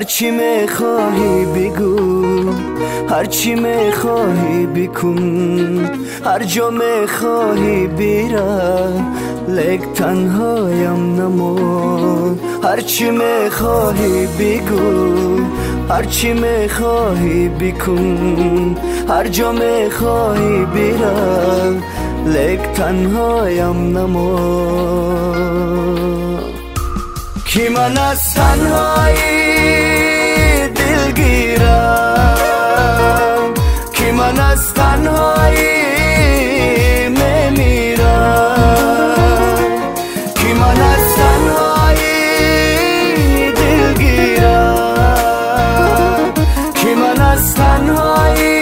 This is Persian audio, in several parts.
هرچی میخواهی بگو، هرچی میخواهی بکن، هر جا میخواهی بیرم، لیک تنهایم نمون. هرچی میخواهی بگو، هرچی میخواهی بکن، هر جا میخواهی بیرم، لیک تنهایم نمون. کی من از تنهایی دلگیرم، کی من از تنهایی میمیرم، کی من از تنهایی دلگیرم، کی من از تنهایی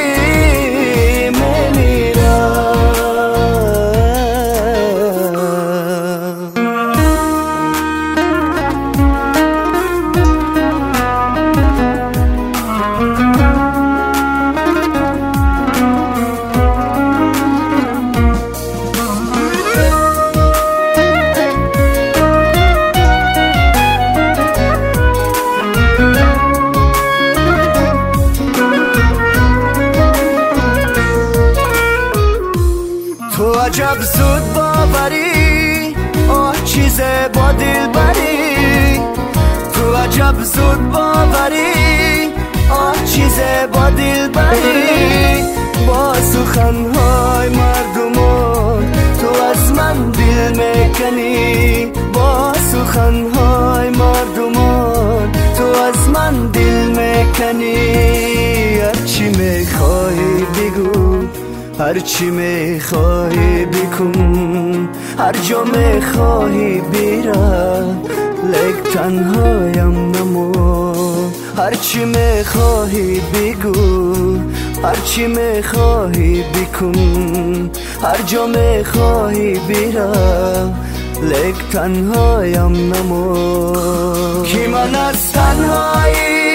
تو عجب زود باوری، آه چیز با دل بری. تو عجب زود باوری، آه چیز با دل بری. با سخنهای مردمان تو از من دل میکنی، با سخنهای مردمان تو از من دل میکنی. هرچی میخوای بگو، هرچی میخوای بکن، هر جا میخوای بیرم، لیک تنهایم نمون. هرچی میخوای بگو، هرچی میخوای بکن، هر جا میخوای بیرم، لیک تنهایم نمون. کی من از تنهایی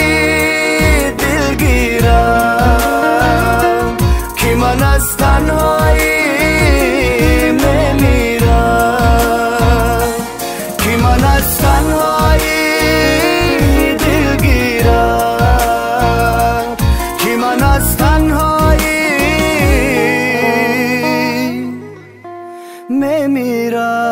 دلگیرم، کی من از تنهایی میمیرم، کی من از تنهایی دلگیرم، کی من از تنهایی میمیرم.